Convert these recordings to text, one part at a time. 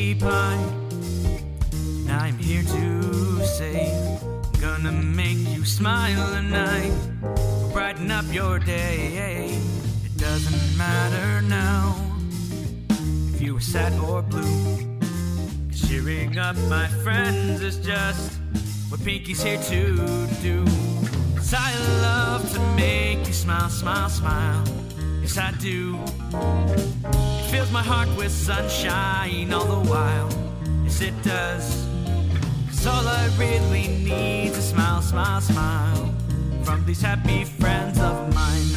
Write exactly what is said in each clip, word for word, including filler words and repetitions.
pumpkin pie. Now I'm here to say, I'm gonna make you smile tonight, brighten up your day. It doesn't matter now if you were sad or blue, 'cause cheering up my friends is just what Pinky's here to do. 'Cause I love to make you smile, smile, smile. Yes, I do. It fills my heart with sunshine all the while. Yes, it does. 'Cause all I really need is a smile, smile, smile from these happy friends of mine.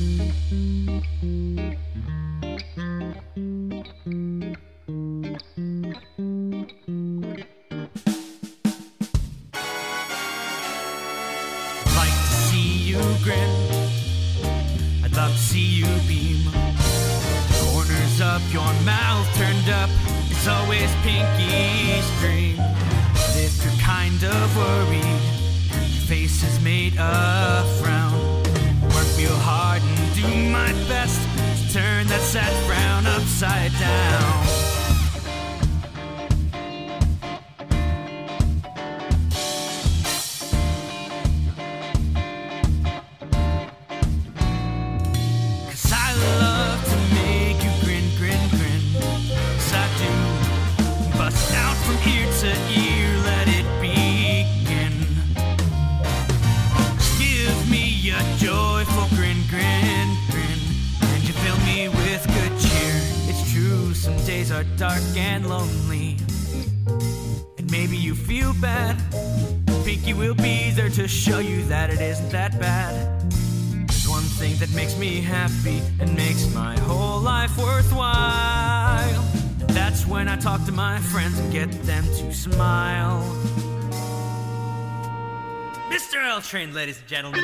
I'd like to see you grin. I'd love to see you beam. Corners of your mouth turned up. It's always Pinky's dream. But if you're kind of worried, your face is made of frown, work real hard and do my best to turn that sad frown upside down. Are dark and lonely, and maybe you feel bad. Pinky will be there to show you that it isn't that bad. There's one thing that makes me happy and makes my whole life worthwhile, and that's when I talk to my friends and get them to smile. Mister L Train, ladies and gentlemen.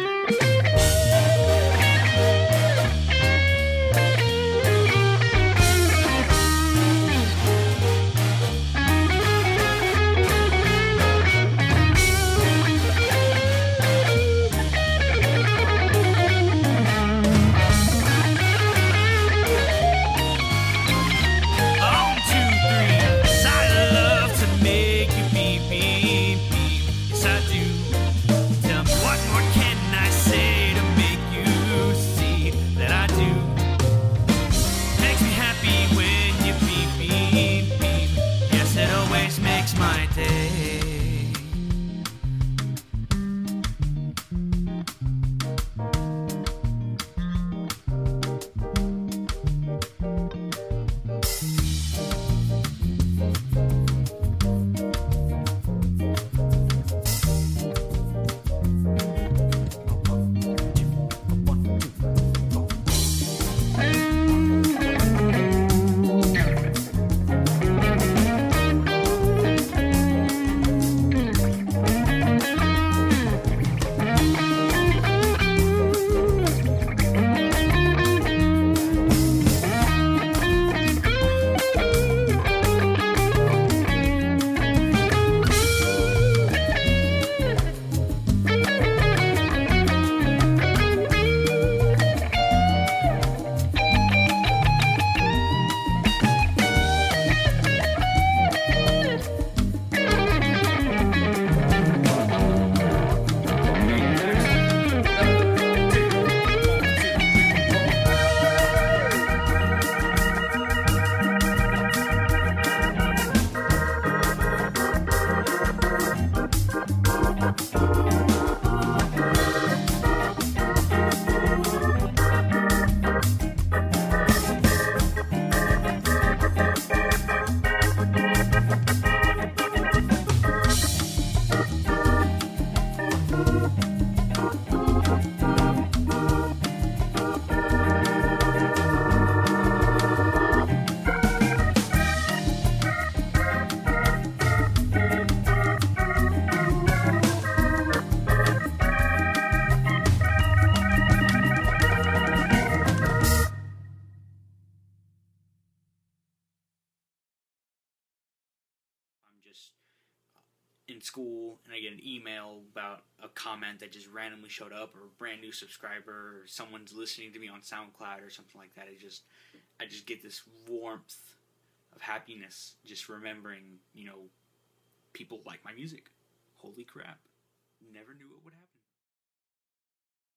in school and I get an email about a comment that just randomly showed up, or a brand new subscriber, or someone's listening to me on SoundCloud or something like that, I just I just get this warmth of happiness, just remembering, you know, people like my music. Holy crap. Never knew it would happen.